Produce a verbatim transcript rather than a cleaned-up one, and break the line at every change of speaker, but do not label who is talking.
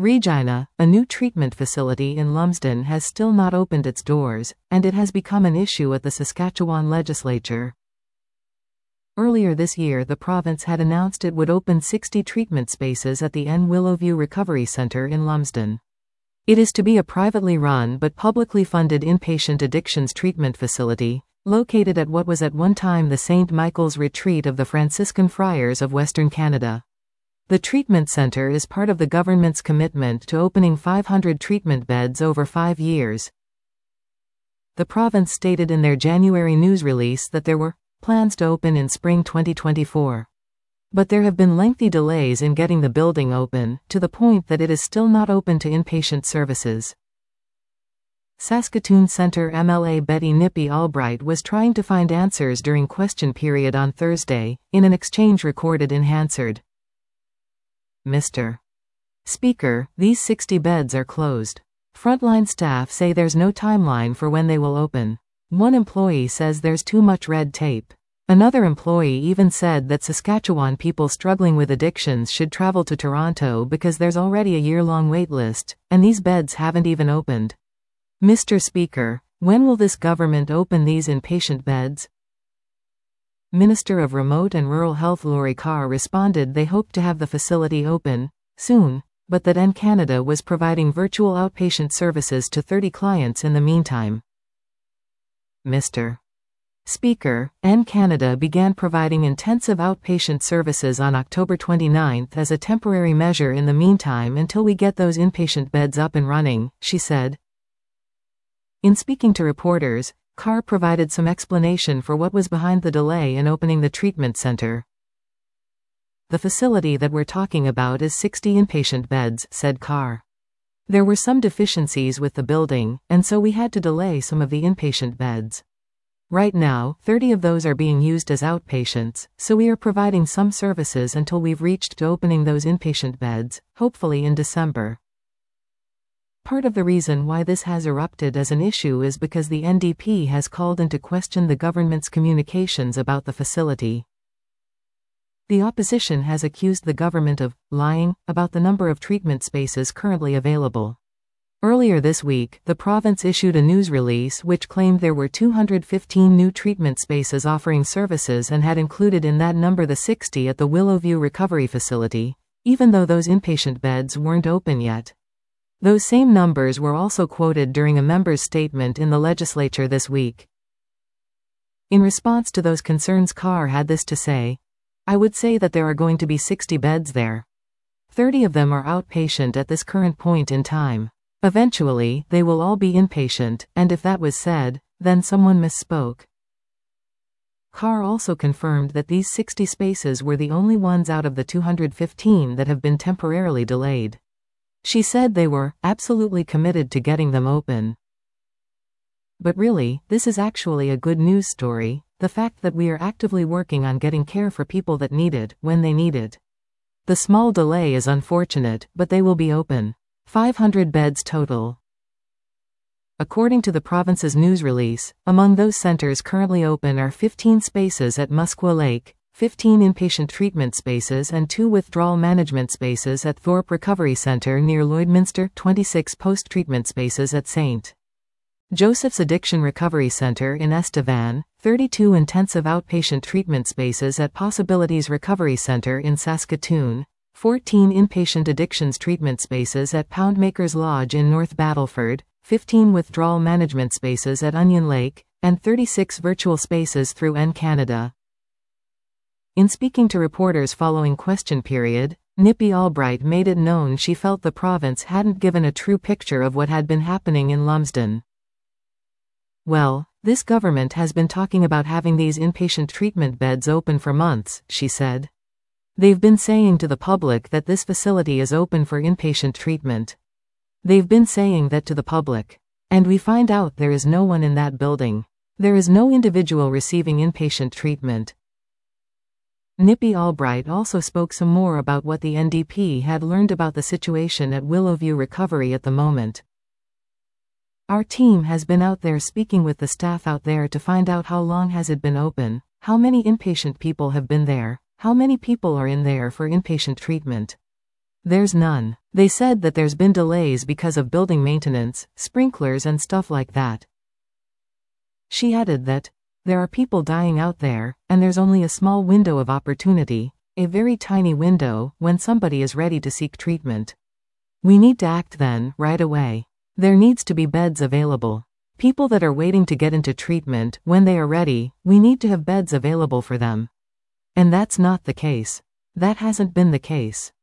Regina, a new treatment facility in Lumsden, has still not opened its doors, and it has become an issue at the Saskatchewan legislature. Earlier this year, the province had announced it would open sixty treatment spaces at the N Willowview Recovery Centre in Lumsden. It is to be a privately run but publicly funded inpatient addictions treatment facility, located at what was at one time the Saint Michael's Retreat of the Franciscan Friars of Western Canada. The treatment centre is part of the government's commitment to opening five hundred treatment beds over five years. The province stated in their January news release that there were plans to open in spring twenty twenty-four. But there have been lengthy delays in getting the building open, to the point that it is still not open to inpatient services. Saskatoon Centre M L A Betty Nippy Albright was trying to find answers during question period on Thursday, in an exchange recorded in Hansard. Mister Speaker, these sixty beds are closed. Frontline staff say there's no timeline for when they will open. One employee says there's too much red tape. Another employee even said that Saskatchewan people struggling with addictions should travel to Toronto because there's already a year-long wait list, and these beds haven't even opened. Mister Speaker, when will this government open these inpatient beds? Minister of Remote and Rural Health Laurie Carr responded they hoped to have the facility open soon, but that N Canada was providing virtual outpatient services to thirty clients in the meantime. Mister Speaker, N Canada began providing intensive outpatient services on October twenty-ninth as a temporary measure in the meantime until we get those inpatient beds up and running, she said. In speaking to reporters, Carr provided some explanation for what was behind the delay in opening the treatment centre. The facility that we're talking about is sixty inpatient beds, said Carr. There were some deficiencies with the building, and so we had to delay some of the inpatient beds. Right now, thirty of those are being used as outpatients, so we are providing some services until we've reached to opening those inpatient beds, hopefully in December. Part of the reason why this has erupted as an issue is because the N D P has called into question the government's communications about the facility. The opposition has accused the government of lying about the number of treatment spaces currently available. Earlier this week, the province issued a news release which claimed there were two hundred fifteen new treatment spaces offering services and had included in that number the sixty at the Willowview Recovery Facility, even though those inpatient beds weren't open yet. Those same numbers were also quoted during a member's statement in the legislature this week. In response to those concerns, Carr had this to say: I would say that there are going to be sixty beds there. thirty of them are outpatient at this current point in time. Eventually, they will all be inpatient, and if that was said, then someone misspoke. Carr also confirmed that these sixty spaces were the only ones out of the two hundred fifteen that have been temporarily delayed. She said they were absolutely committed to getting them open. But really, this is actually a good news story, the fact that we are actively working on getting care for people that need it, when they need it. The small delay is unfortunate, but they will be open. five hundred beds total. According to the province's news release, among those centers currently open are fifteen spaces at Musqueam Lake, fifteen inpatient treatment spaces and two withdrawal management spaces at Thorpe Recovery Centre near Lloydminster, twenty-six post-treatment spaces at Saint Joseph's Addiction Recovery Centre in Estevan, thirty-two intensive outpatient treatment spaces at Possibilities Recovery Centre in Saskatoon, fourteen inpatient addictions treatment spaces at Poundmakers Lodge in North Battleford, fifteen withdrawal management spaces at Onion Lake, and thirty-six virtual spaces through N Canada. In speaking to reporters following question period, Nippy Albright made it known she felt the province hadn't given a true picture of what had been happening in Lumsden. Well, this government has been talking about having these inpatient treatment beds open for months, she said. They've been saying to the public that this facility is open for inpatient treatment. They've been saying that to the public. And we find out there is no one in that building. There is no individual receiving inpatient treatment. Nippy Albright also spoke some more about what the N D P had learned about the situation at Willowview Recovery at the moment. Our team has been out there speaking with the staff out there to find out how long has it been open, how many inpatient people have been there, how many people are in there for inpatient treatment. There's none. They said that there's been delays because of building maintenance, sprinklers and stuff like that. She added that, there are people dying out there, and there's only a small window of opportunity, a very tiny window, when somebody is ready to seek treatment. We need to act then, right away. There needs to be beds available. People that are waiting to get into treatment, when they are ready, we need to have beds available for them. And that's not the case. That hasn't been the case.